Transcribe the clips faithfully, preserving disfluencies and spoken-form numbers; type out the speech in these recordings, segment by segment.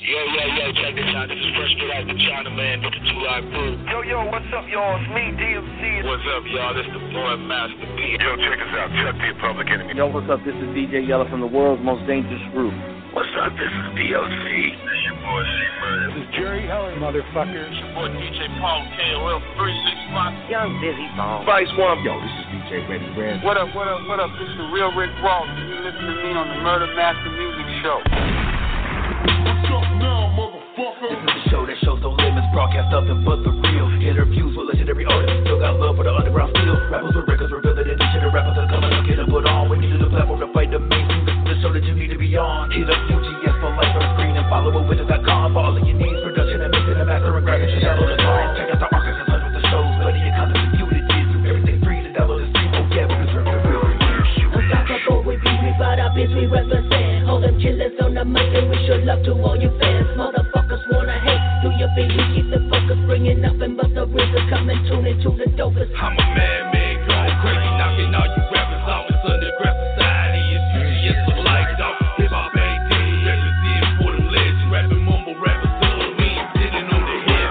Yo, yo, yo, check this out. This is Fresh Get Out the China Man with the Two Live Crew. Yo, yo, what's up, y'all? It's me, D M C. What's up, y'all? This the boy Master P. Yo, check us out. Chuck the Public Enemy. Yo, what's up? This is D J Yella from the world's most dangerous group. What's up? This is D O C. This your boy C-Murder. This is Jerry Heller, motherfucker. It's your boy D J Paul K O L three six five. Young Dizzy Bone. Vice One. Yo, this is D J Ready Red. What up, what up, what up? This is the real Rick Ross, and you listen to me on the Murder Master Music Show. What's up now, motherfucker? This is the show that shows no limits, broadcast nothing but the real. Interviews with legendary artists, still got love for the underground steel. Rappers with records reveal that each of the rappers are coming up, get them put on. We needed a platform to fight the mainstream. This is the show that you need to be on. Hit up U G S for life on screen and follow up with us dot com for all of your needs. Production and mixing and mastering, graphics, and download the song. Check out the archives and touch with the shows, study your content and view the kids. Do everything free to download the stream. Oh yeah, we deserve the real review. Unstoppable, we be, we brought up is we represent. All them killers on the mic and we show love to all you fans. Motherfuckers wanna hate, do your thing, we keep the focus. Bringing nothing but the real, come and tune into the dopest. I'm a man-made, going crazy, knocking all you rappers off. It's underground society, it's U G S for life, dog. Hip-hop ain't dead, represent for them legends. Rapping mumble rappers, still me, sitting on the head.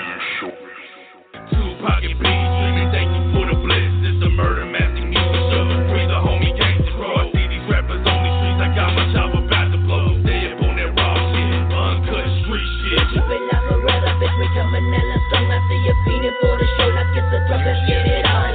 Two pocket beats, dreaming, thank you for the bless. This the Murder Master Music Show. Free the homie gangster, bro. I see these rappers on these streets. I got my chopper about to blow. Stay up on that raw shit, uncut street shit. Keep it like a rather, bitch, we coming hella strong. I see you feeding for the show like it's a drug, let's get it on.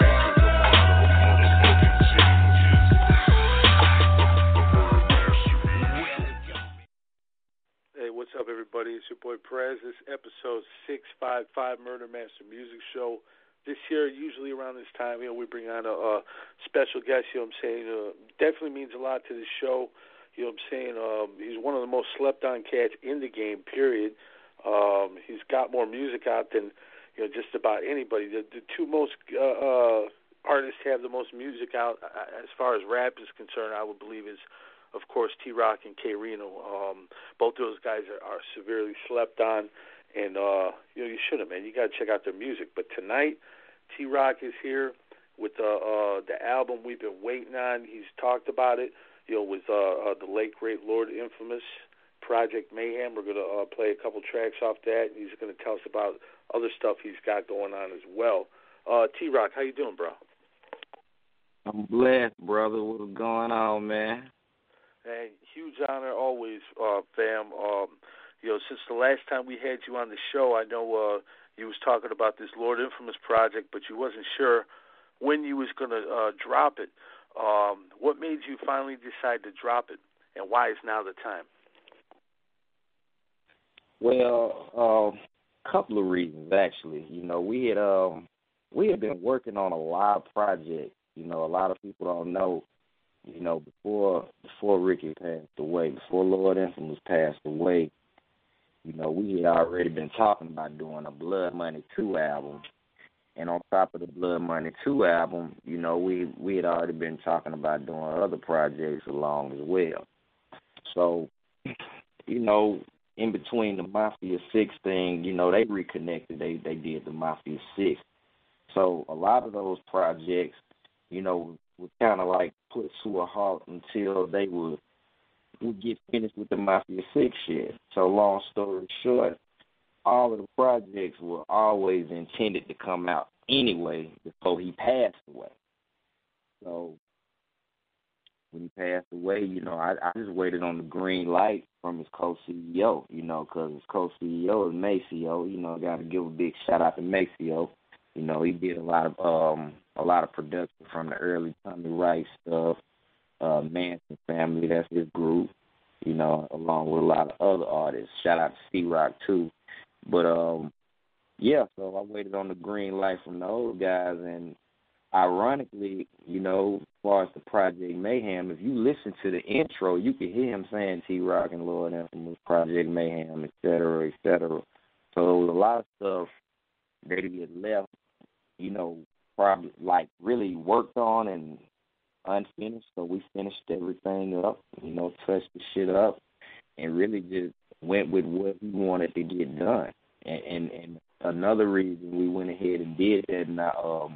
Hey, what's up, everybody? It's your boy Perez. This is episode six five five Murder Master Music Show. This year, usually around this time, you know, we bring on a, a special guest, you know what I'm saying? Uh, definitely means a lot to the show. You know what I'm saying? Um, he's one of the most slept-on cats in the game, period. Um, he's got more music out than, you know, just about anybody. The, the two most uh, uh, artists have the most music out, uh, as far as rap is concerned, I would believe, is, of course, T-Rock and K-Rino. Um, both of those guys are, are severely slept on, and, uh, you know, you shouldn't, man. You got to check out their music. But tonight, T-Rock is here with uh, uh, the album we've been waiting on. He's talked about it, you know, with uh, uh, the late, great Lord Infamous, Project Mayhem. We're going to uh, play a couple tracks off that, and he's going to tell us about other stuff he's got going on as well. Uh, T-Rock, how you doing, bro? I'm blessed, brother. What's going on, man? Hey, huge honor always, uh, fam. Um, you know, since the last time we had you on the show, I know uh, you was talking about this Lord Infamous project, but you wasn't sure when you was going to uh, drop it. Um, what made you finally decide to drop it, and why is now the time? Well, a uh, couple of reasons, actually. You know, we had um, we had been working on a lot of projects. You know, a lot of people don't know. You know, before before Ricky passed away, before Lord Infamous passed away, you know, we had already been talking about doing a Blood Money two album. And on top of the Blood Money two album, you know, we, we had already been talking about doing other projects along as well. So, you know, in between the Mafia six thing, you know, they reconnected. They, they did the Mafia six. So a lot of those projects, you know, would kind of like put to a halt until they would, would get finished with the Mafia six shit. So long story short, all of the projects were always intended to come out anyway before he passed away. So when he passed away, you know, I, I just waited on the green light from his co-C E O, you know, because his co-C E O is Maceo. You know, got to give a big shout out to Maceo. You know, he did a lot of um a lot of production from the early Tommy Rice stuff, uh, Manson Family, that's his group, you know, along with a lot of other artists. Shout out to C-Rock, too. But, um, yeah, so I waited on the green light from the old guys, and ironically, you know, as far as the Project Mayhem, if you listen to the intro, you can hear him saying T-Rock and Lord Infamous, Project Mayhem, et cetera, et cetera. So there was a lot of stuff that he had left, you know, probably, like, really worked on and unfinished, so we finished everything up, you know, touched the shit up, and really just went with what he wanted to get done. And, and and another reason we went ahead and did that, and I, um,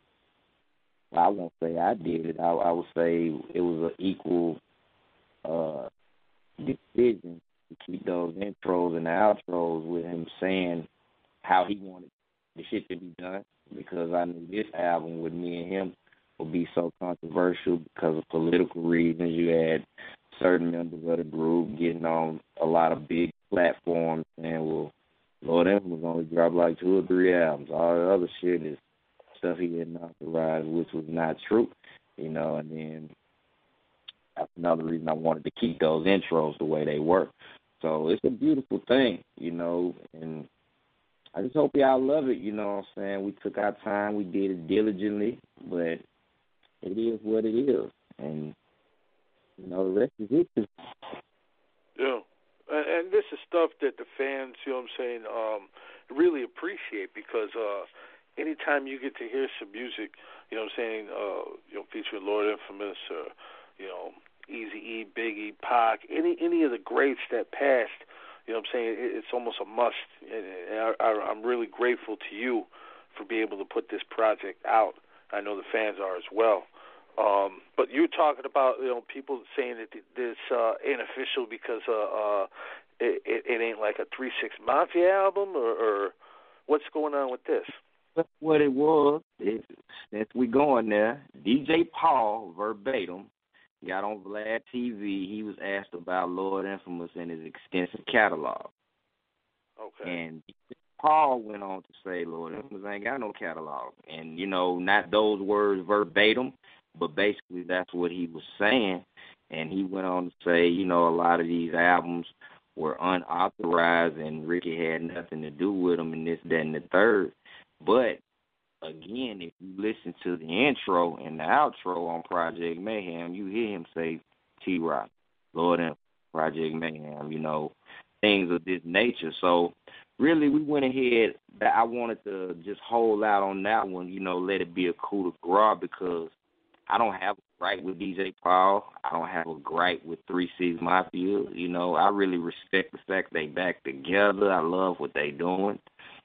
I won't say I did it. I, I would say it was an equal uh, decision to keep those intros and the outros with him saying how he wanted the shit to be done, because I knew this album with me and him would be so controversial because of political reasons. You had certain members of the group getting on a lot of big platforms saying, well, Lord Infamous only dropped like two or three albums. All the other shit is stuff he didn't authorize, which was not true, you know, and then that's another reason I wanted to keep those intros the way they were. So it's a beautiful thing, you know, and I just hope y'all love it, you know what I'm saying? We took our time, we did it diligently, but it is what it is. And, you know, the rest is history. Yeah. And this is stuff that the fans, you know what I'm saying, um, really appreciate, because uh, anytime you get to hear some music, you know what I'm saying, uh, you know, featuring Lord Infamous or, you know, Eazy-E, Biggie, Pac, any any of the greats that passed, you know what I'm saying, it, it's almost a must. And I, I, I'm really grateful to you for being able to put this project out. I know the fans are as well. Um, but you're talking about, you know, people saying that this uh, ain't official because uh, uh, it, it, it ain't like a three six Mafia album, or, or what's going on with this? That's what it was. It, since we going there, D J Paul, verbatim, got on Vlad T V. He was asked about Lord Infamous and his extensive catalog. Okay. And Paul went on to say Lord Infamous ain't got no catalog. And, you know, not those words verbatim, but basically that's what he was saying. And he went on to say, you know, a lot of these albums were unauthorized and Ricky had nothing to do with them and this, that, and the third. But, again, if you listen to the intro and the outro on Project Mayhem, you hear him say T-Rock, Lord Infamous, Project Mayhem, you know, things of this nature. So, really, we went ahead. I wanted to just hold out on that one, you know, let it be a coup de grace, because I don't have a gripe with D J Paul. I don't have a gripe with three six Mafia. You know, I really respect the fact they back together. I love what they doing.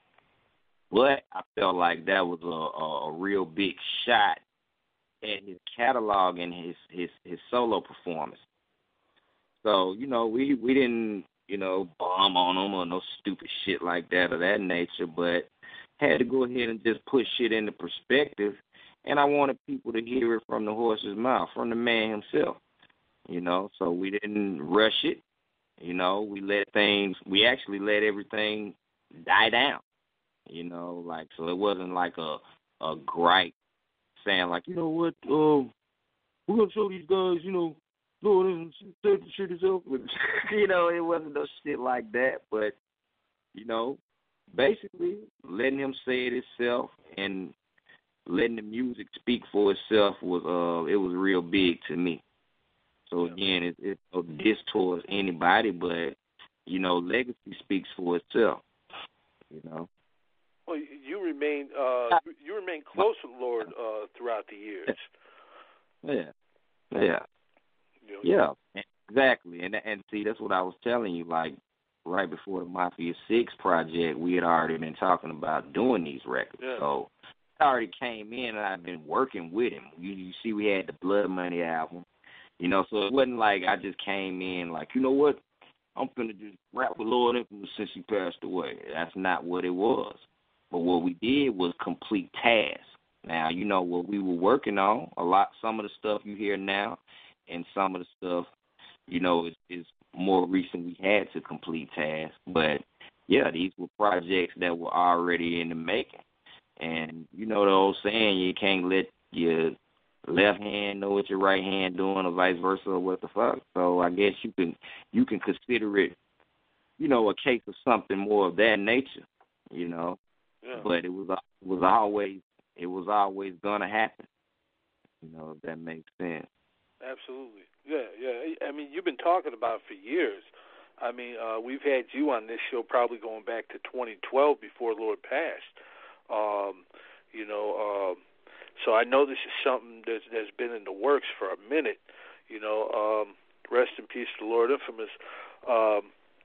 But I felt like that was a, a, a real big shot at his catalog and his, his, his solo performance. So, you know, we, we didn't, you know, bomb on him or no stupid shit like that or that nature, but had to go ahead and just put shit into perspective. And I wanted people to hear it from the horse's mouth, from the man himself, you know. So we didn't rush it, you know. We let things, we actually let everything die down, you know. Like, so it wasn't like a a gripe saying like, you know what, um, we're gonna show these guys, you know, Lord, the shit is up. You know, it wasn't no shit like that. But, you know, basically letting him say it himself and letting the music speak for itself was uh it was real big to me. So again, it, it's no diss towards anybody, but you know, legacy speaks for itself. You know. Well, you remain uh you remain close with Lord uh throughout the years. Yeah, yeah, yeah, exactly. And and see, that's what I was telling you. Like right before the Mafia Six project, we had already been talking about doing these records. Yeah. So already came in and I've been working with him. You, you see we had the Blood Money album, you know, so it wasn't like I just came in like, you know what, I'm finna just rap with Lord Infamous since he passed away. That's not what it was. But what we did was complete tasks. Now, you know, what we were working on, a lot, some of the stuff you hear now and some of the stuff, you know, is, is more recent we had to complete tasks. But, yeah, these were projects that were already in the making. And you know the old saying, you can't let your left hand know what your right hand doing or vice versa or what the fuck. So I guess you can you can consider it, you know, a case of something more of that nature, you know. Yeah. But it was it was always it was always gonna happen. You know, if that makes sense. Absolutely. Yeah, yeah. I mean, you've been talking about it for years. I mean, uh, we've had you on this show probably going back to twenty twelve before Lord passed. Um, you know, um, so I know this is something that's, that's been in the works for a minute. You know, um, rest in peace to Lord Infamous. Um,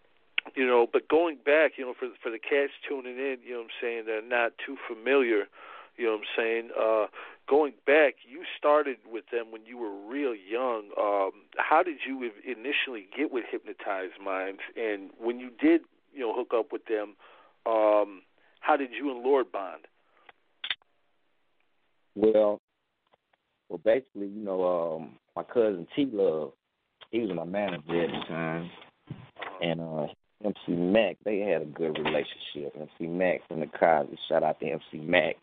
you know, but going back, you know, for for the cats tuning in, you know what I'm saying, they're not too familiar, you know what I'm saying, uh, going back, you started with them when you were real young. Um, how did you initially get with Hypnotized Minds? And when you did, you know, hook up with them, um, how did you and Lord bond? Well, well, basically, you know, um, my cousin T Love, he was my manager at the time, and uh, M C Mac, they had a good relationship. M C Mac from the Cosby, shout out to M C Mac,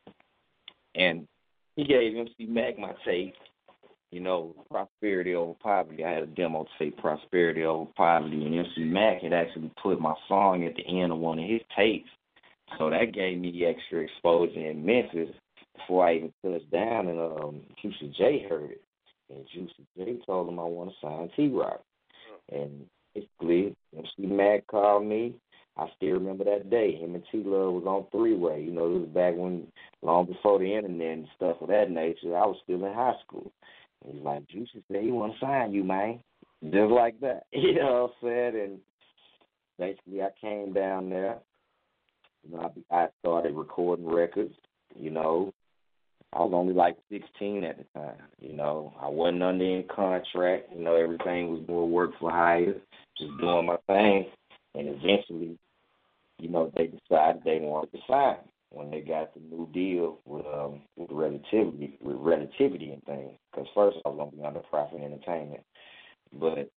and he gave M C Mac my tape, you know, Prosperity Over Poverty. I had a demo tape, Prosperity Over Poverty, and M C Mac had actually put my song at the end of one of his tapes. So that gave me extra exposure in Memphis before I even touched down, and um, Juicy J heard it. And Juicy J told him I want to sign T-Rock. And basically, M C Mac called me. I still remember that day. Him and T-Love was on three-way. You know, it was back when, long before the internet and stuff of that nature, I was still in high school. And he's like, Juicy said he want to sign you, man. Just like that. You know what I'm saying? And basically, I came down there. You know, I, I started recording records, you know. I was only like sixteen at the time, you know. I wasn't under any contract. You know, everything was more work for hire, just doing my thing. And eventually, you know, they decided they wanted to sign when they got the new deal with um with relativity with relativity and things. Because first I was gonna be under Profit Entertainment, but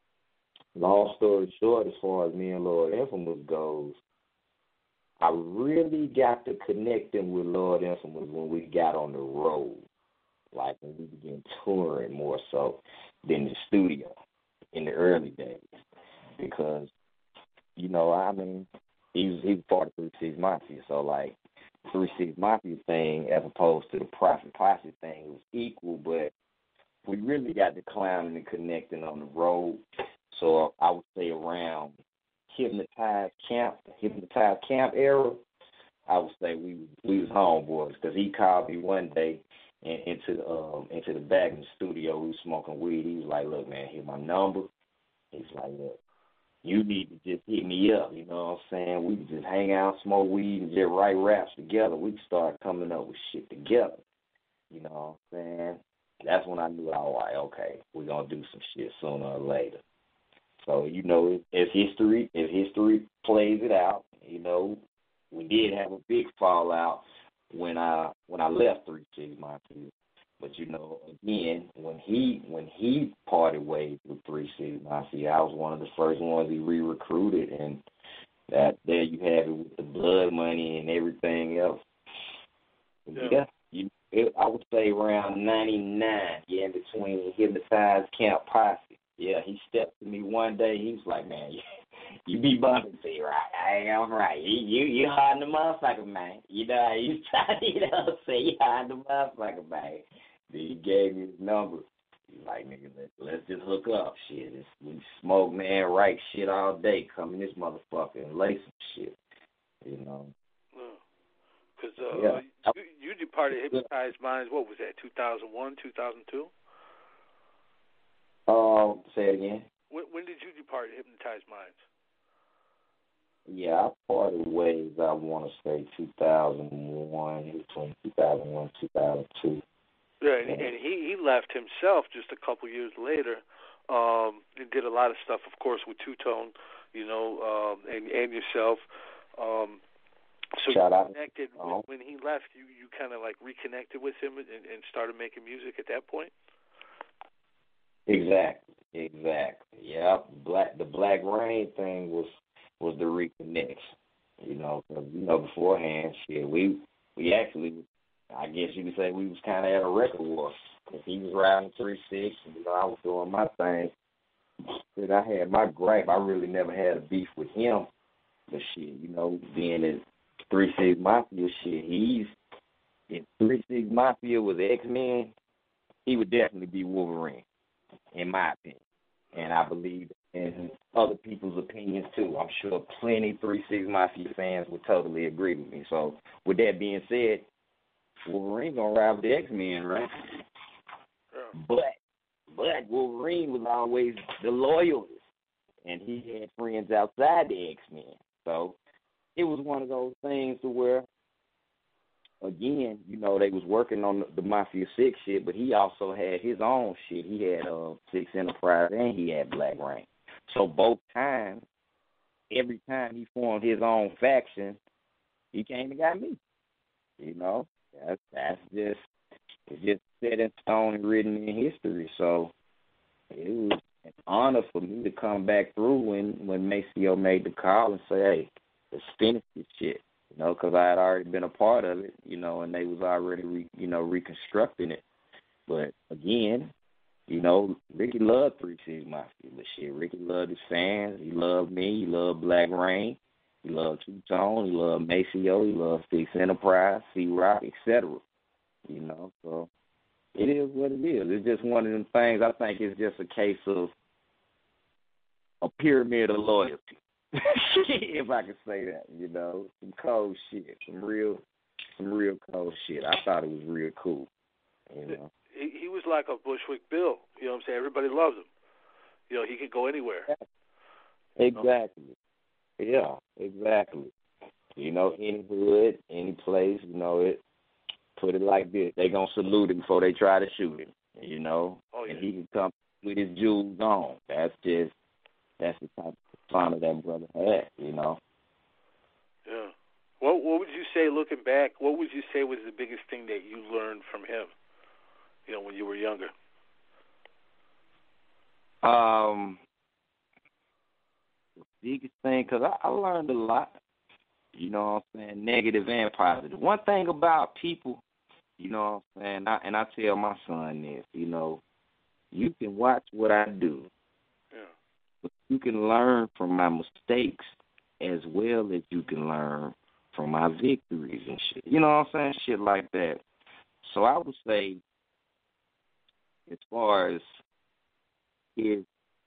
long story short, as far as me and Lord Infamous goes, I really got to connecting with Lord Infamous when we got on the road, like when we began touring more so than the studio in the early days, because. You know, I mean, he was, he was part of Three Six Mafia, so, like, Three Six Mafia thing as opposed to the Profit Posse thing was equal, but we really got to clowning and connecting on the road. So I would say around Hypnotized Camp, Hypnotized Camp era, I would say we we was homeboys, because he called me one day and, into the um, into the back in the studio. We was smoking weed. He was like, "Look, man, here's my number." He's like, "Look, you need to just hit me up," you know what I'm saying? We could just hang out, smoke weed, and just write raps together. We could start coming up with shit together, you know what I'm saying? That's when I knew, all right, okay, we're going to do some shit sooner or later. So, you know, as history, as history plays it out, you know, we did have a big fallout when I when I left Three Six Mafia. But, you know, again, when he when he parted ways with Three Six Mafia, I was one of the first ones he re-recruited, and that there you have it with the blood money and everything else. Yeah, yeah you, it, I would say around ninety-nine, yeah, in between Hypnotized Camp Posse. Yeah, he stepped to me one day. He was like, "Man, you, you be bumping to you, right? I am right. You you you hard the motherfucker, man. You know, you try, you know what I'm saying? You hard the motherfucker, man." Then he gave me his number. He's like, "Nigga, let, let's just hook up. Shit, it's, we smoke, man, write shit all day. Come in this motherfucker and lay some shit." You know. Because uh, yeah. you, you departed Hypnotized Minds, what was that, two thousand one, two thousand two? Um, say it again. When, when did you depart Hypnotized Minds? Yeah, I parted ways, I want to say two thousand one, between two thousand one and two thousand two. Yeah, and, and he, he left himself just a couple years later, um, and did a lot of stuff, of course, with Two Tone, you know, um, and, and yourself. Um, so Shout you out. connected, Oh. when, when he left, you, you kind of like reconnected with him and, and started making music at that point? Exactly, exactly. Yeah, black the Black Rain thing was was the reconnection. You know, cause, you know, beforehand, shit, we we actually, I guess you could say, we was kind of at a record war. Cause he was riding three six, and you know, I was doing my thing. And I had my gripe. I really never had a beef with him. But shit, you know, being in three six Mafia, shit, he's if three six Mafia was X-Men, he would definitely be Wolverine, in my opinion. And I believe in other people's opinions, too. I'm sure plenty three six Mafia fans would totally agree with me. So, with that being said, Wolverine going to ride with the X-Men, right? Yeah. But, but Wolverine was always the loyalist, and he had friends outside the X-Men. So, it was one of those things to where again, you know, they was working on the, the Mafia Six shit, but he also had his own shit. He had uh, Six Enterprise and he had Black Rain. So both times, every time he formed his own faction, he came and got me. You know, that's that's just it's just set in stone and written in history. So it was an honor for me to come back through when when Maceo made the call and say, "Hey, let's finish this shit." You know, because I had already been a part of it. You know, and they was already re, you know reconstructing it. But again, you know, Ricky loved Three Six Mafia, but shit, Ricky loved his fans. He loved me. He loved Black Rain. He loved Two Tone. He loved Maceo. He loved Six Enterprise, C-Rock, et cetera. You know, so it is what it is. It's just one of them things. I think it's just a case of a pyramid of loyalty, if I can say that. You know, some cold shit, some real, some real cold shit. I thought it was real cool. You know. He, he was like a Bushwick Bill. You know what I'm saying? Everybody loved him. You know, he could go anywhere. Exactly. Yeah, exactly. You know, any hood, any place, you know, it. Put it like this: they gonna salute him before they try to shoot him. You know, oh, yeah. And he can come with his jewels on. That's just that's the type of honor that brother had. You know. Yeah. What What would you say, looking back? What would you say was the biggest thing that you learned from him? You know, when you were younger. Um, the biggest thing, because I, I learned a lot. You know what I'm saying? Negative and positive. One thing about people, you know what I'm saying, I, and I tell my son this, you know, you can watch what I do. Yeah. But you can learn from my mistakes as well as you can learn from my victories and shit. You know what I'm saying? Shit like that. So I would say, as far as his,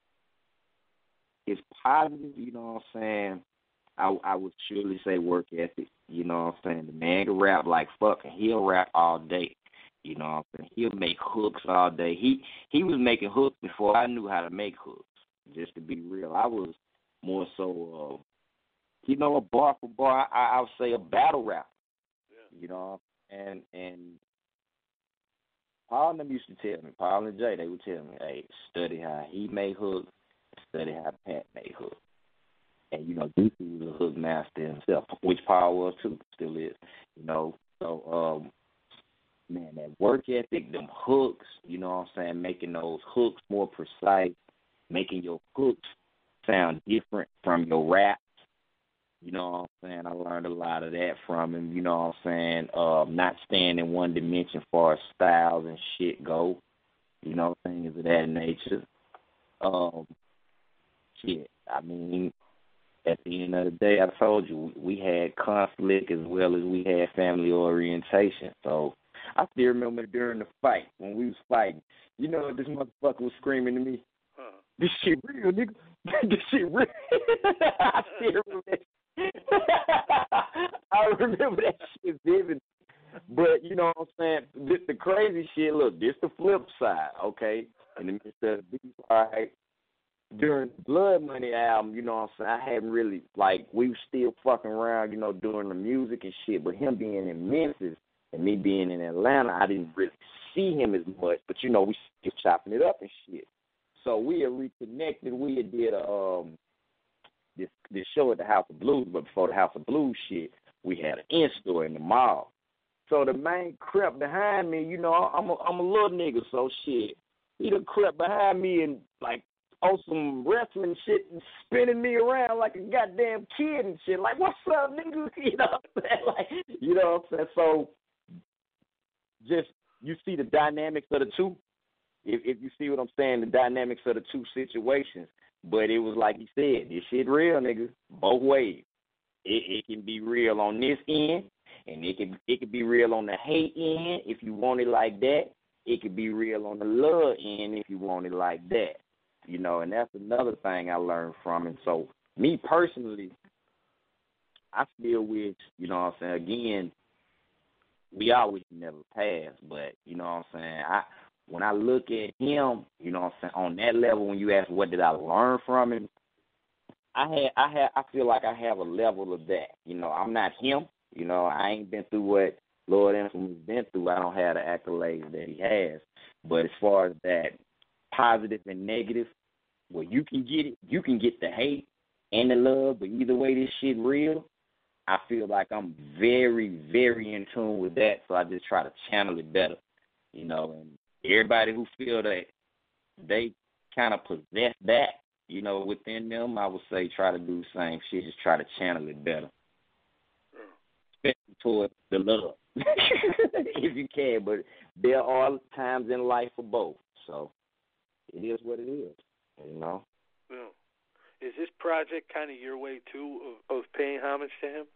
his positive, you know what I'm saying, I, I would surely say work ethic. You know what I'm saying? The man can rap like fucking. He'll rap all day. You know what I'm saying? He'll make hooks all day. He he was making hooks before I knew how to make hooks, just to be real. I was more so, uh, you know, a bar for bar, I, I would say a battle rapper. Yeah. You know, and and Paul and them used to tell me, Paul and Jay, they would tell me, hey, study how he made hooks, study how Pat made hooks. And, you know, D C was a hook master himself, which Paul was too, still is. You know, so, um, man, that work ethic, them hooks, you know what I'm saying, making those hooks more precise, making your hooks sound different from your raps. You know what I'm saying? I learned a lot of that from him, you know what I'm saying? Uh, not staying in one dimension as far as styles and shit go, you know, things of that nature. Um, shit, I mean, at the end of the day, I told you, we had conflict as well as we had family orientation. So I still remember during the fight, when we was fighting, you know what this motherfucker was screaming to me? Huh. This shit real, nigga. This shit real. I still remember that. I remember that shit vivid. But, you know what I'm saying? This, the crazy shit, look, this the flip side, okay? In the midst of the beef, all right? During the Blood Money album, you know what I'm saying, I hadn't really, like, we were still fucking around, you know, doing the music and shit, but him being in Memphis and me being in Atlanta, I didn't really see him as much, but, you know, we still chopping it up and shit. So we had reconnected, we had did a, um, this, this show at the House of Blues, but before the House of Blues shit, we had an in-store in the mall. So the man crept behind me, you know, I'm a, I'm a little nigga, so shit, he done crept behind me and, like, on some wrestling shit and spinning me around like a goddamn kid and shit. Like, what's up, nigga? You know what I'm saying? Like, you know what I'm saying? So, just, you see the dynamics of the two. If, if you see what I'm saying, the dynamics of the two situations. But it was like you said, this shit real, nigga. Both ways. It, it can be real on this end, and it can, it can be real on the hate end if you want it like that. It could be real on the love end if you want it like that. You know, and that's another thing I learned from him. So, me personally, I still wish, you know what I'm saying, again, we always never pass, but, you know what I'm saying, I when I look at him, you know what I'm saying, on that level, when you ask what did I learn from him, I had, I had, I feel like I have a level of that. You know, I'm not him. You know, I ain't been through what Lord Infamous been through, I don't have the accolades that he has. But as far as that positive and negative, well, you can get it. You can get the hate and the love, but either way, this shit real. I feel like I'm very, very in tune with that, so I just try to channel it better, you know. And everybody who feel that they kind of possess that, you know, within them, I would say try to do the same shit, just try to channel it better, especially towards the love, if you can. But there are times in life for both, so it is what it is, you know. Yeah. Is this project kind of your way, too, of, of paying homage to him?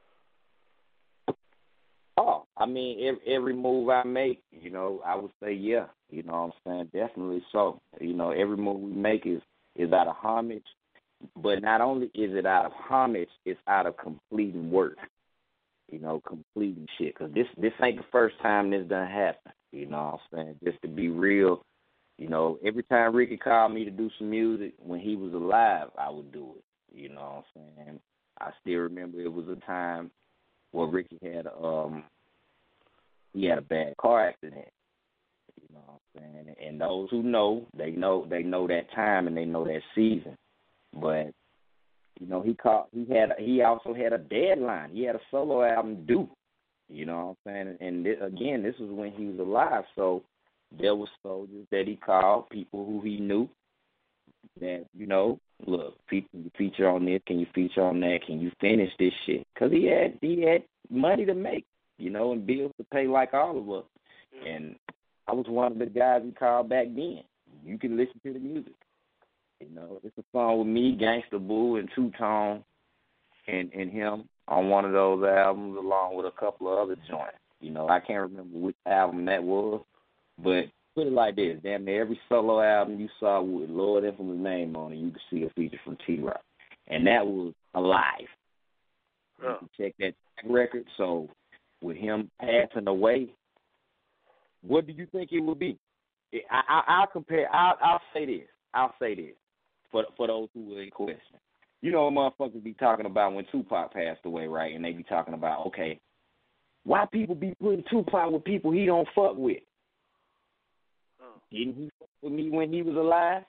Oh, I mean, every, every move I make, you know, I would say, yeah. You know what I'm saying? Definitely so. You know, every move we make is, is out of homage. But not only is it out of homage, it's out of completing work. You know, completing shit. Because this, this ain't the first time this done happened. You know what I'm saying? Just to be real. You know, every time Ricky called me to do some music when he was alive, I would do it. You know what I'm saying? I still remember it was a time where Ricky had um he had a bad car accident. You know what I'm saying? And those who know, they know they know that time and they know that season. But you know, he called he had he also had a deadline. He had a solo album due. You know what I'm saying? And this, again, this was when he was alive, so there were soldiers that he called, people who he knew, that, you know, look, people, can you feature on this? Can you feature on that? Can you finish this shit? Because he had, he had money to make, you know, and bills to pay like all of us. And I was one of the guys he called back then. You can listen to the music. You know, it's a song with me, Gangsta Boo, and Two Tone, and, and him on one of those albums, along with a couple of other joints. You know, I can't remember which album that was. But put it like this, damn near every solo album you saw with Lord Infamous name on it, you could see a feature from T-Rock. And that was alive. You can check that record. So with him passing away, what do you think it would be? I, I, I'll compare, I'll, I'll say this. I'll say this for, for those who are in question. You know what motherfuckers be talking about when Tupac passed away, right? And they be talking about, okay, why people be putting Tupac with people he don't fuck with? Didn't he fuck with me when he was alive?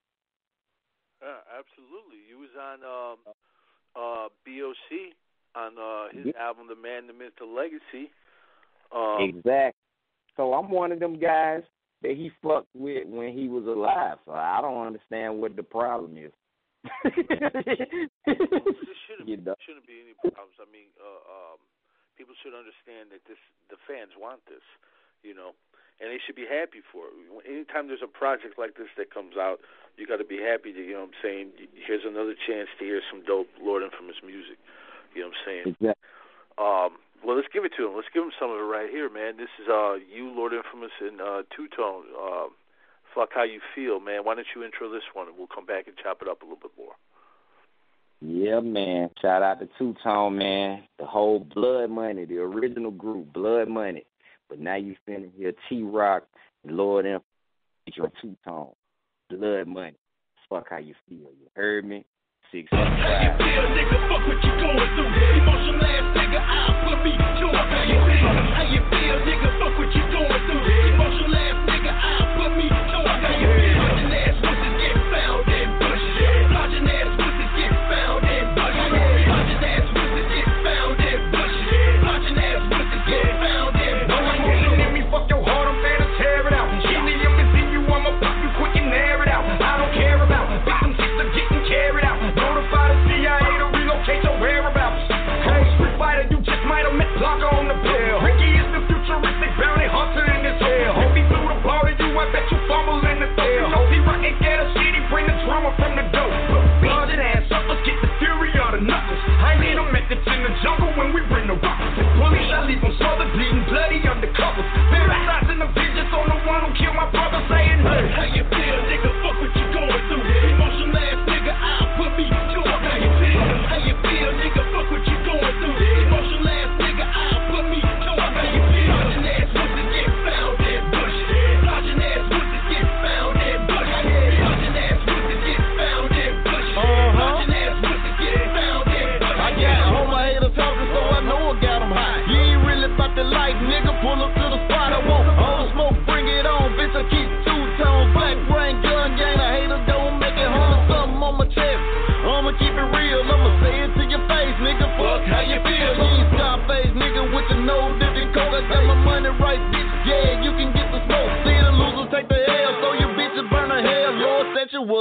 Yeah, absolutely. He was on um, uh, B O C on uh, his yeah. album, The Man, The Myth, The Legacy. Um, exactly. So I'm one of them guys that he fucked with when he was alive. So I don't understand what the problem is. There shouldn't, you know? shouldn't be any problems. I mean, uh, um, people should understand that this the fans want this, you know. And they should be happy for it. Anytime there's a project like this that comes out, you got to be happy to, you know what I'm saying, here's another chance to hear some dope Lord Infamous music. You know what I'm saying? Exactly. Um, well, let's give it to him. Let's give him some of it right here, man. This is uh, you, Lord Infamous, and uh, Two-Tone. Uh, fuck How You Feel, man. Why don't you intro this one, and we'll come back and chop it up a little bit more. Yeah, man. Shout out to Two-Tone, man. The whole Blood Money, the original group, Blood Money. But now you finna hear T-Rock, Lord Infamous, featuring Two-Tone, Blood Money. Fuck How You Feel. You heard me? Six. How you feel, nigga? Fuck what you going through. Emotional ass nigga, I'll put me. Fuck how you feel. How you feel, nigga? Fuck what you going through. Emotional ass nigga, I'll put me. Fuck how you feel. Lodging ass pussies get found in bushes. Lodging ass pussies get found in bushes. Lodging ass pussies get found in bushes. Lodging ass pussies get found in bushes. Fuck your heart, I'm there to tear it out. She need him to see you, I'ma pop you quick and air it out. I don't care about victim chicks are getting carried out. Notify the C I A to relocate your whereabouts. Hey, Street Fighter, you just might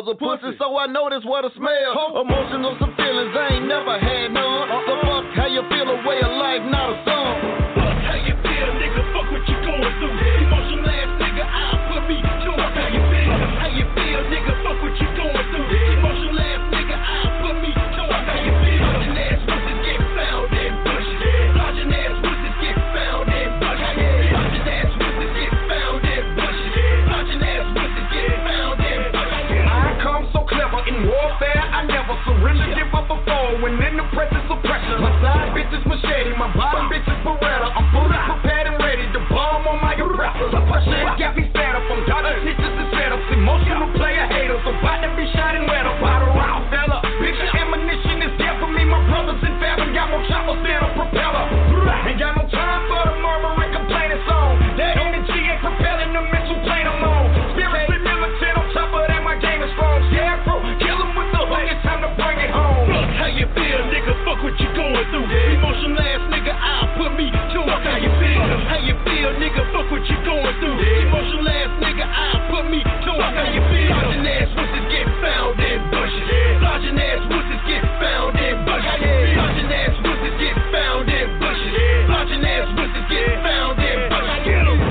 was a pussy, so I know this what a smell. Emotional, some feelings I ain't never had none. So fuck how you feel, a way of life, not a song. Fuck how you feel, nigga, fuck what you going through. Emotional ass nigga, I'll put me to fuck how you feel. How you feel, nigga, fuck what you going through. Emotional ass nigga, I'll put me to fuck how you feel. Sergeant ass pussies get found in bushes. Sergeant ass pussies get found in bushes. Sergeant ass pussies get found in bushes. Sergeant ass pussies get found in bushes. I come so clever in warfare, I never surrender, give up a fall when in the presence of pressure. My side bitch is machete, my bottom bitch is Beretta. I'm fully prepared and ready to bomb on my oppressor. The pressure got me fed up, I'm dodging snitches and setups. Emotional player haters, about to be shot and wet up. Bottle round fella, picture ammunition is there for me. My brothers in Fallon got more choppers than a propeller. Ain't got no time for the murmuring, complaining song. That energy ain't propelling the mental plane I'm on. Spiritually militant, on top of that my game is strong. Scarecrow, kill him with the hook, it's time to bring it home. Fuck how you feel, nigga, fuck what you going through. Emotional ass nigga, I'll put me to fuck how you feel. How you feel, nigga, fuck what you going through. Emotional ass nigga, I'll put me to fuck how you feel. Sergeant ass wussies get found in bushes. Sergeant ass wussies get found in bushes. Sergeant ass wussies get found in bushes. Sergeant ass wussies get found in bushes. Get 'em.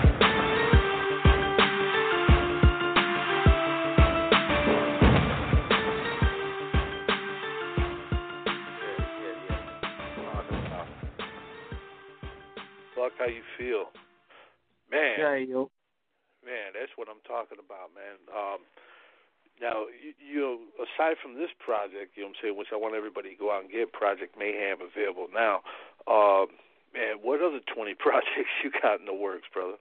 Fuck how you feel. Man. Yeah, yo. Man, that's what I'm talking about, man. Um, now, you, you know, aside from this project, you know what I'm saying, which I want everybody to go out and get, Project Mayhem available now, uh, man, what other twenty projects you got in the works, brother?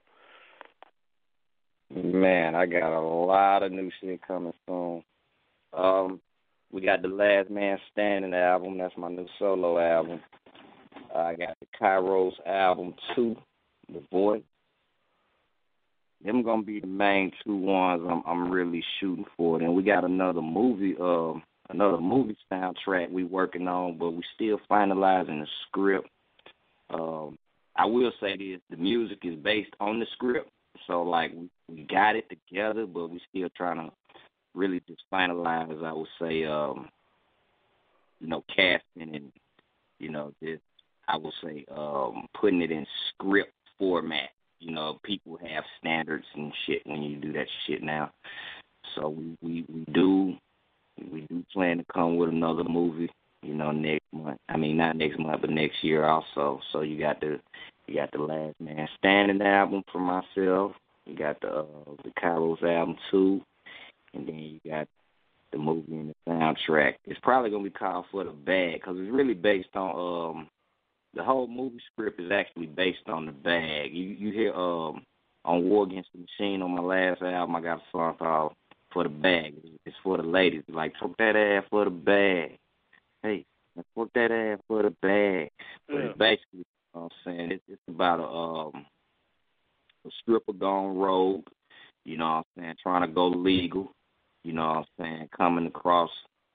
Man, I got a lot of new shit coming soon. Um, we got the Last Man Standing album. That's my new solo album. Uh, I got the Kairos album two, The Voice. Them gonna be the main two ones I'm I'm really shooting for. Then we got another movie, um, another movie soundtrack we working on, but we still finalizing the script. Um, I will say this: the music is based on the script, so like we, we got it together, but we still trying to really just finalize. I would say, um, you know, casting and you know, just I would say um, putting it in script format. You know, people have standards and shit when you do that shit now. So we, we, we do we do plan to come with another movie, you know, next month. I mean, not next month, but next year also. So you got the you got the Last Man Standing album for myself. You got the uh, the Kairos album too, and then you got the movie and the soundtrack. It's probably gonna be called For the Bag because it's really based on um. The whole movie script is actually based on the bag. You you hear um on War Against the Machine on my last album, I got a song called For the Bag. It's for the ladies. Like, fuck that ass for the bag. Hey, fuck that ass for the bag. But Yeah. it's basically, you know what I'm saying, it's, it's about a um a stripper gone rogue, you know what I'm saying, trying to go legal, you know what I'm saying, coming across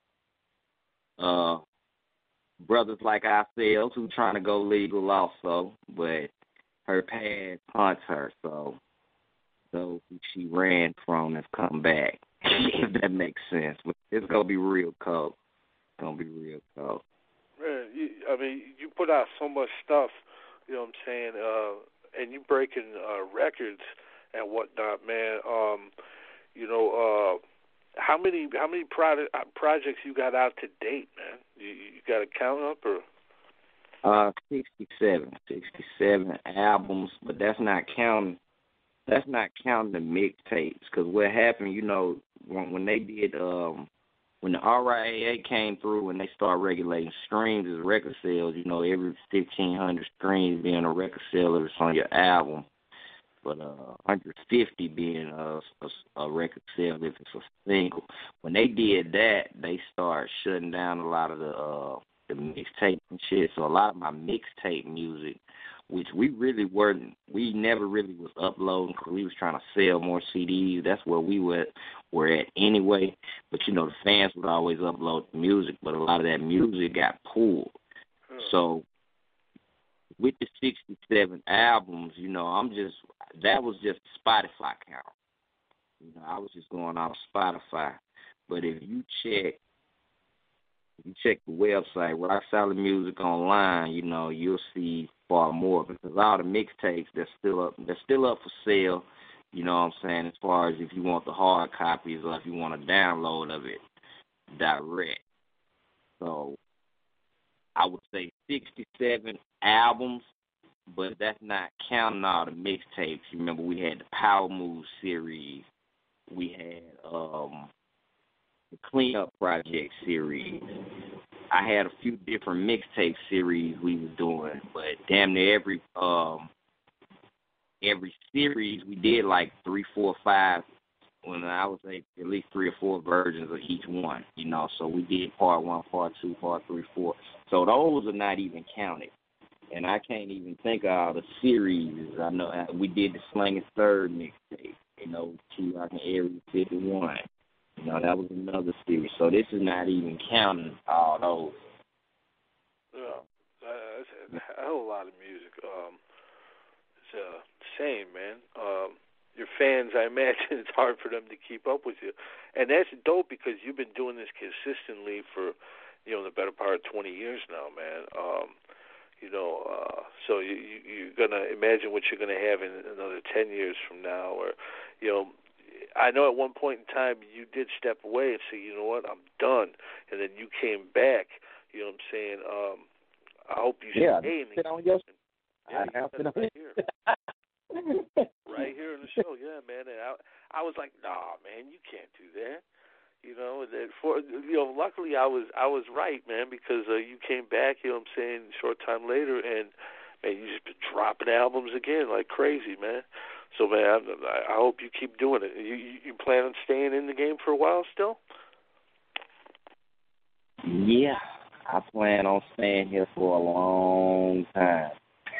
uh brothers like ourselves who trying to go legal also, but her past haunts her, so those who she ran from have come back, if that makes sense. But it's going to be real cold. It's going to be real cold. Man, you, I mean, you put out so much stuff, you know what I'm saying, uh, and you breaking uh, records and whatnot, man. Um, you know, uh, How many how many product, uh, projects you got out to date, man? You, you got a count up or? Uh, sixty-seven, sixty-seven albums, but that's not counting. That's not counting the mixtapes. Because what happened, you know, when, when they did, um, when the R I A A came through and they started regulating streams as record sales, you know, every fifteen hundred streams being a record seller is on your album. But uh, one hundred fifty being a, a, a record sale if it's a single. When they did that, they started shutting down a lot of the uh, the mixtape and shit. So a lot of my mixtape music, which we really weren't, we never really was uploading because we was trying to sell more C Ds. That's where we were, were at anyway. But, you know, the fans would always upload the music, but a lot of that music got pulled. So with the sixty-seven albums, you know, I'm just, that was just Spotify count. You know, I was just going off Spotify. But if you check, if you check the website, Rock Solid Music Online, you know, you'll see far more because all the mixtapes they're still up, they're still up for sale. You know what I'm saying? As far as if you want the hard copies or if you want a download of it direct. So I would say sixty-seven albums, but that's not counting all the mixtapes. You remember we had the Power Move series. We had um, the Cleanup Project series. I had a few different mixtape series we was doing, but damn near every um, every series we did like three, four, five. When I would say at least three or four versions of each one, you know. So we did part one, part two, part three, four. So those are not even counted. And I can't even think of all the series. I know we did the Slangin' Third mixtape, you know, Key Rock and Area fifty-one. You know, that was another series. So this is not even counting all those. Yeah, that's a hell of a lot of music. Um, it's uh, same, man. Um, your fans, I imagine it's hard for them to keep up with you. And that's dope because you've been doing this consistently for, you know, the better part of twenty years now, man. Um, you know, uh, so you, you, you're going to imagine what you're going to have in another ten years from now. Or, you know, I know at one point in time you did step away and say, you know what, I'm done. And then you came back, you know what I'm saying? Um, I hope you yeah, stay in the on your, yeah, I have right here. Right here in the show, yeah, man. And I, I was like, nah, man, you can't do that. You know, and then for you know, luckily I was I was right, man, because uh, you came back. You know what I'm saying? A short time later, and man, you just been dropping albums again like crazy, man. So, man, I, I hope you keep doing it. You, you you plan on staying in the game for a while still? Yeah, I plan on staying here for a long time.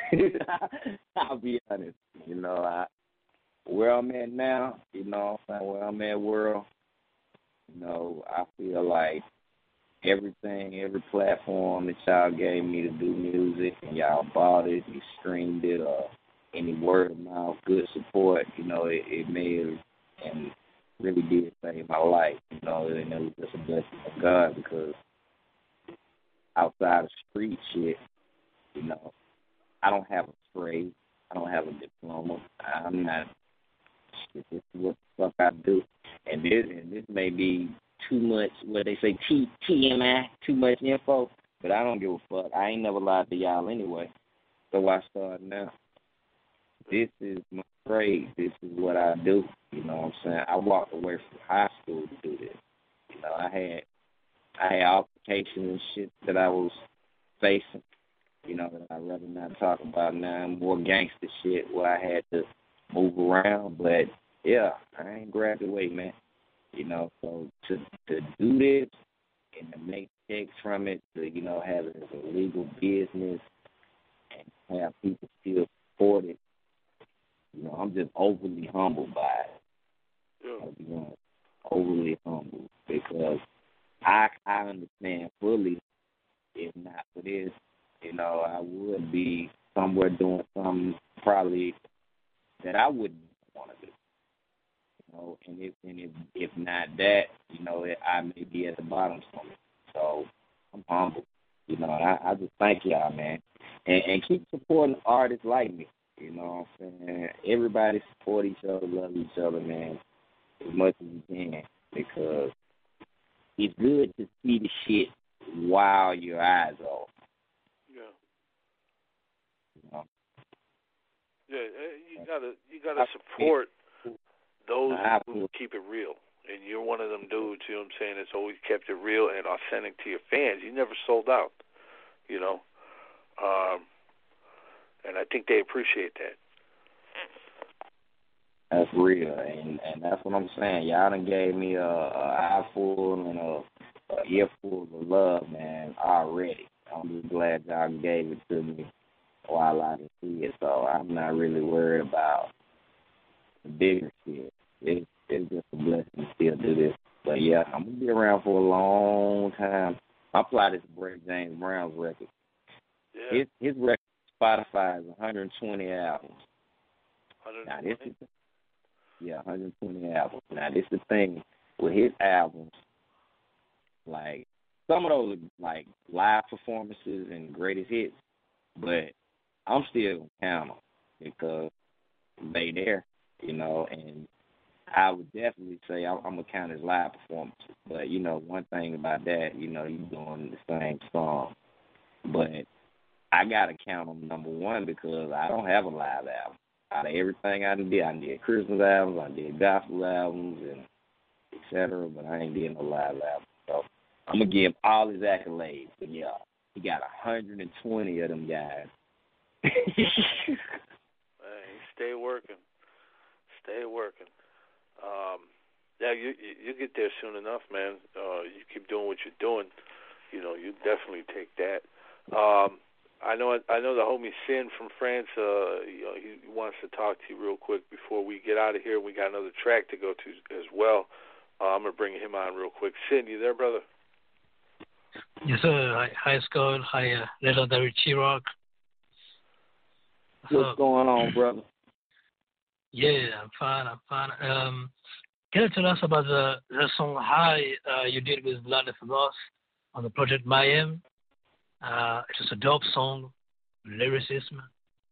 I'll be honest. You know, I, where I'm at now, you know what I'm saying, where I'm at world, you know, I feel like everything, every platform that y'all gave me to do music and y'all bought it, you streamed it, or any word of mouth, good support, you know, it, it made and really did save my life, you know, and it was just a blessing of God because outside of street shit, you know, I don't have a trade. I don't have a diploma. I'm not. This is what the fuck I do. And this, and this may be too much, what they say, T, T M I, too much info, but I don't give a fuck. I ain't never lied to y'all anyway. So I start now. This is my trade. This is what I do. You know what I'm saying? I walked away from high school to do this. You know, I had, I had altercations and shit that I was facing. You know, that I'd rather not talk about now. More gangster shit where I had to move around. But, yeah, I ain't graduate, man. You know, so to to do this and to make checks from it, to, you know, have it as a legal business and have people still support it, you know, I'm just overly humbled by it. Yeah. You know, overly humbled because I, I understand fully if not for this, you know, I would be somewhere doing something probably that I wouldn't want to do. You know, and if and if if not that, you know, I may be at the bottom somewhere. So I'm humble. You know, I, I just thank y'all, man, and, and keep supporting artists like me. You know what I'm saying? Everybody support each other, love each other, man, as much as you can because it's good to see the shit while your eyes are open. Yeah. You know? Yeah, you gotta you gotta support those who keep it real, and you're one of them dudes. You know what I'm saying? That's always kept it real and authentic to your fans. You never sold out. You know, um, and I think they appreciate that. That's real, and and that's what I'm saying. Y'all done gave me a, a eye full and a, a ear full of love, man, already. I'm just glad y'all gave it to me while I didn't see it, so I'm not really worried about the bigger shit. It's, it's just a blessing to still do this. But, yeah, I'm going to be around for a long time. My plot is to break James Brown's record. Yeah. His, his record on Spotify is one hundred twenty albums. one hundred twenty? Now, this is, yeah, one hundred twenty albums. Now, this is the thing with his albums. like some of those are like live performances and greatest hits, but I'm still gonna count them because they there, you know, and I would definitely say I'm, I'm gonna count as live performances. But you know, one thing about that, you know, you doing the same song, but I gotta count them number one because I don't have a live album. Out of everything I did, I did Christmas albums, I did gospel albums, and et cetera. But I ain't did no live album. So I'm gonna give him all his accolades. But yeah, he got one hundred twenty of them guys. Hey, stay working, stay working. Um, yeah, you, you you get there soon enough, man. Uh, you keep doing what you're doing. You know, you definitely take that. Um, I know I know the homie Sin from France. Uh, you know, he wants to talk to you real quick before we get out of here. We got another track to go to as well. Uh, I'm gonna bring him on real quick. Sin, you there, brother? Yes, sir. Hi, hi Scott. Hi, uh, legendary T-Rock. What's going on, brother? Yeah, I'm fine. I'm fine. Um, can you tell us about the the song "High" uh, you did with Blood of Loss on the project Mayhem? Uh, it's just a dope song, lyricism.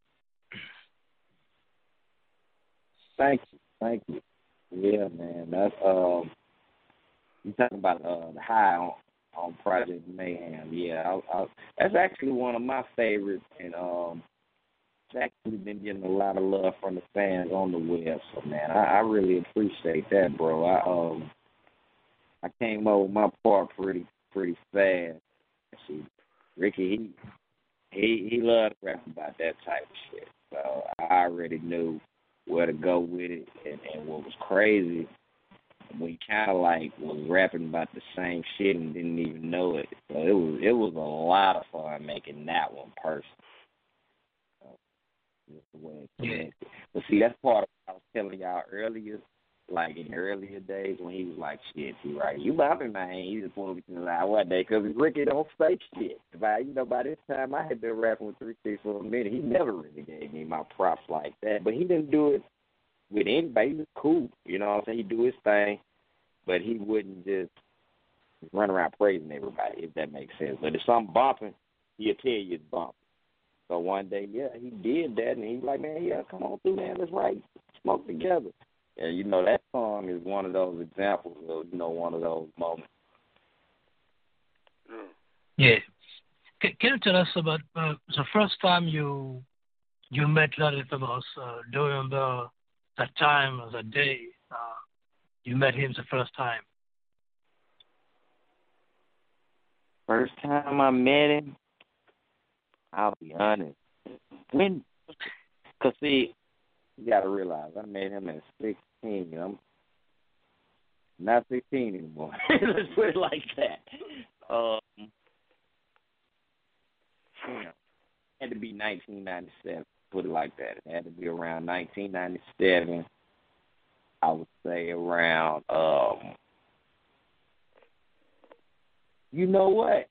Thank you, thank you. Yeah, man. That's um, you talking about uh, the High on, on Project Mayhem. Yeah, I, I, that's actually one of my favorites, and um. It's actually been getting a lot of love from the fans on the web, so man, I, I really appreciate that, bro. I um, I came up with my part pretty pretty fast. See, Ricky, he he he loved rapping about that type of shit, so I already knew where to go with it. And, and what was crazy, we kind of like was rapping about the same shit and didn't even know it. So it was it was a lot of fun making that one personal. Yeah. But see, that's part of what I was telling y'all earlier, like in the earlier days when he was like, shit, he right, you bopping, man. He just wanted to be alive one day because Ricky don't say shit. By, you know, by this time I had been rapping with three six for a minute. He never really gave me my props like that. But he didn't do it with anybody. He was cool. You know what I'm saying? He'd do his thing, but he wouldn't just run around praising everybody, if that makes sense. But if something bumping, he'll tell you it's bumping. So one day, yeah, he did that, and he was like, man, yeah, come on through, man, let's write, smoke together. And, you know, that song is one of those examples of, you know, one of those moments. Yeah. Can, can you tell us about uh, the first time you you met Larry Famous? Uh, do you remember that time or that day uh, you met him the first time? First time I met him, I'll be honest. When, cause see, you gotta realize I met him at sixteen. I'm not sixteen anymore. Let's put it like that. Um, you know, it had to be nineteen ninety-seven. Put it like that. It had to be around nineteen ninety-seven. I would say around. Um, you know what?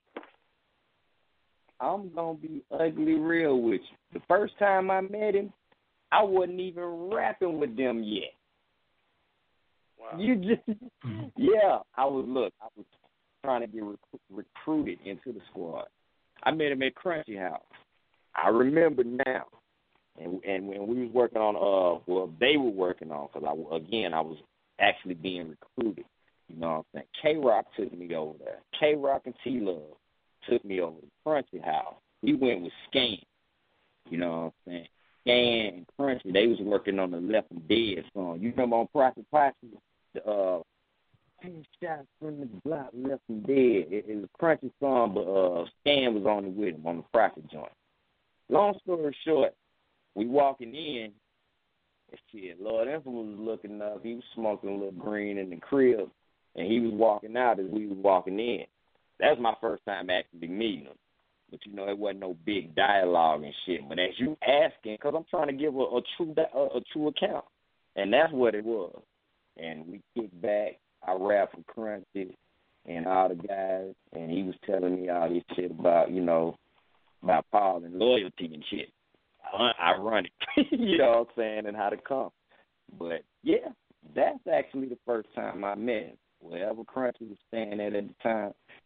I'm going to be ugly real with you. The first time I met him, I wasn't even rapping with them yet. Wow. You just, yeah, I was, look, I was trying to get rec- recruited into the squad. I met him at Crunchy House. I remember now. And and when we was working on, uh, well, they were working on, because, I, again, I was actually being recruited. You know what I'm saying? K-Rock took me over there. K-Rock and T-Love took me over to Crunchy House. We went with Scan. You know what I'm saying? Scan and Crunchy, they was working on the Left and Dead song. You remember on Prophet Posse? The, uh, ten shots from the block, Left and Dead. It, it was a Crunchy song, but uh, Scan was on it with him on the Prophet joint. Long story short, we walking in, and shit, Lord Infamous was looking up. He was smoking a little green in the crib, and he was walking out as we was walking in. That was my first time actually meeting him. But, you know, it wasn't no big dialogue and shit. But as you asking, because I'm trying to give a, a true a, a true account. And that's what it was. And we kicked back. I rapped with Crunchy and all the guys. And he was telling me all this shit about, you know, about Paul and loyalty and shit. Ironic. You know what I'm saying? And how to come. But, yeah, that's actually the first time I met him. Wherever Crunchy was staying at at the time.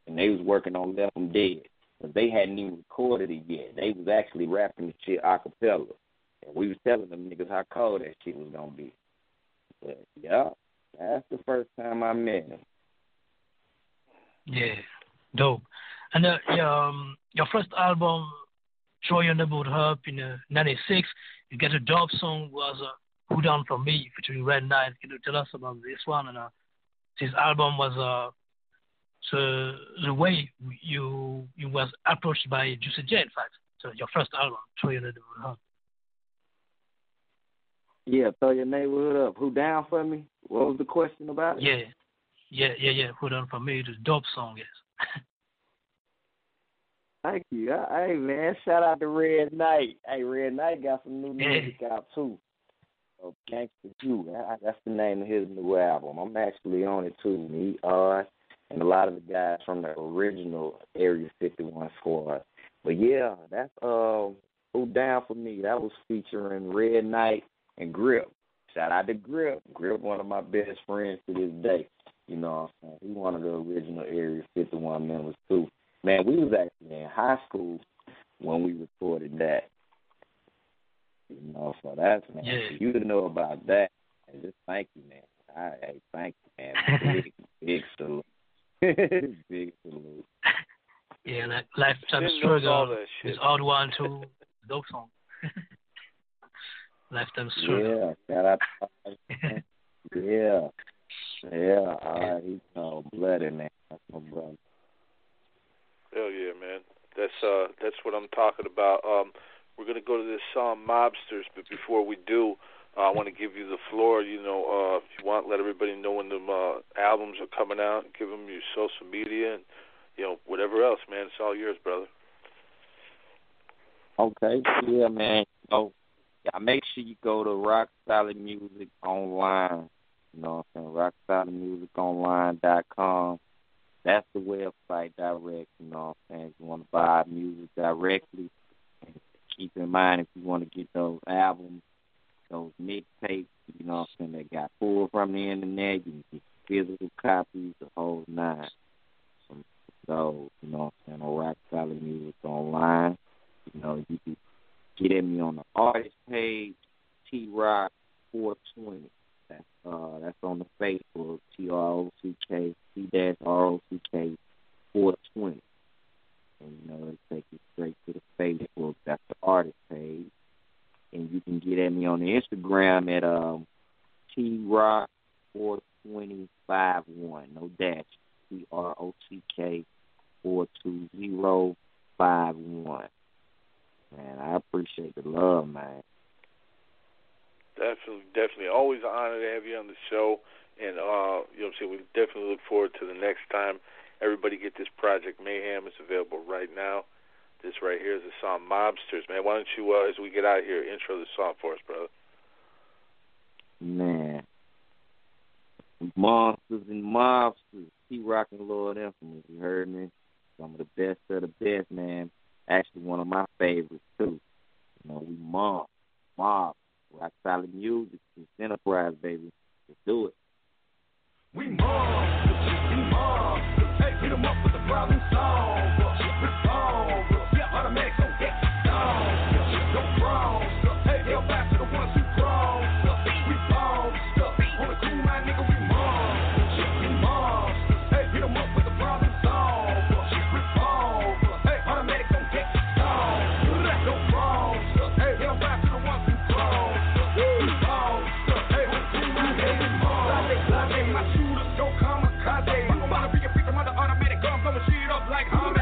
and they was working on Left 'Em Dead. But they hadn't even recorded it yet. They was actually rapping the shit a cappella. And we was telling them niggas how cold that shit was going to be. But, yeah, that's the first time I met him. Yeah, dope. And uh, um, your first album, Throw Your Neighborhood Up, in uh, ninety-six, you get a dope song, was uh, Who Down For Me, featuring Red Knight. Can you tell us about this one? And uh, this album was uh, so the way you you was approached by Juicy J, in fact. So your first album, Throw Your Neighborhood Up. Yeah, Throw Your Neighborhood Up. Who Down For Me? What was the question about it? Yeah, yeah, yeah, yeah. Who Down For Me? It's a dope song, yes. Thank you. Hey, man, shout out to Red Knight. Hey, Red Knight got some new music yeah. out, too. Oh, Gangsta You. That's the name of his new album. I'm actually on it, too. Me, R, and a lot of the guys from the original Area fifty-one squad. But, yeah, that's uh, Who Down For Me. That was featuring Red Knight and Grip. Shout out to Grip. Grip, one of my best friends to this day. You know what I'm saying? He's one of the original Area fifty-one members, too. Man, we was actually in high school when we recorded that. You know, so that's, man, yeah. for you to know about that, and just thank you, man. I, I thank you, man. Big, big salute. Big salute. Yeah, like Lifetime Struggle is Odd One, too. Dope song. Lifetime Struggle. Yeah, shout out to Yeah. Yeah, all right, he's so bloody, man. That's my brother. Hell yeah, man. That's uh, that's what I'm talking about. Um, we're gonna go to this song Mobsters, but before we do, uh, I want to give you the floor. You know, uh, if you want, let everybody know when the uh, albums are coming out. Give them your social media and you know whatever else, man. It's all yours, brother. Okay, yeah, man. So, yeah, make sure you go to Rock Solid Music Online. You know what I'm saying? rock solid music online dot com. That's the website direct, you know what I'm saying? If you want to buy music directly, and keep in mind if you want to get those albums, those mixtapes, you know what I'm saying, that got pulled from the internet, you can get physical copies, the whole nine. So, you know what I'm saying, on Rock Solid Music Online, you know, you can get at me on the artist page, T Rock four twenty. That's, uh, that's on the Facebook, T R O C K, T R O C K four twenty. And, you know, it'll take you straight to the Facebook. That's the artist page. And you can get at me on the Instagram at um, T Rock four twenty five one. No dash. T R O C K four two zero five one. Man, I appreciate the love, man. Definitely, definitely. Always an honor to have you on the show. And, uh, you know what I'm saying, we definitely look forward to the next time. Everybody get this Project Mayhem. It's available right now. This right here is the song Mobsters. Man, why don't you, uh, as we get out of here, intro the song for us, brother? Man. Monsters and Mobsters. T-Rock and Lord Infamous. You heard me? Some of the best of the best, man. Actually, one of my favorites, too. You know, we mob. Mob. Rock Solid Music. It's Enterprise, baby. Let's do it. We mob. We mob. Hey, hit them up with the problem solved. Resolve. Automatic on deck. No problems. Hey, hell back to the ones who crawl. We bomb. On the cool line, nigga, we mob. We mob. Hey, hit them up with the problem solved. Resolve. Hey, automatic on deck. No problems. Hey, hell back to the ones who crawl. We bomb. Hey, on the cool line, nigga, we mob. My shooters go kamikaze. I'm about to be a victim of the automatic gun, blowing shit up like Hamas.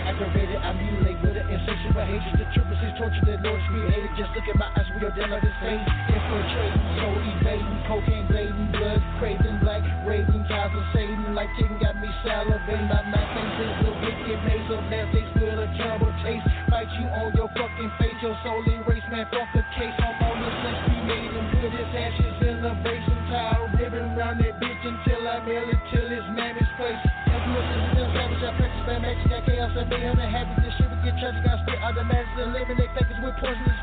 aggravated, I mutilate with an insatiable hatred. The truth is torture that Lord created. Just look at my eyes, we are dead like the same. Infiltrating, soul evading, cocaine blading, blood craving, black raving, ties of Satan. Like chicken got me salivating. My mind thinks it's a wicked maze of nasty, with a terrible taste. Bite you on your fucking face, your soul erased, man, fuck the case. I'm on the sex we made him put his ashes in a basin towel, ribbon around that bitch until I mail it till his mammy's place. Savage, I practice bad magic, got chaos and mayhem and habits. This shit will get tragic, I spit automatics, eliminate fakers with poisonous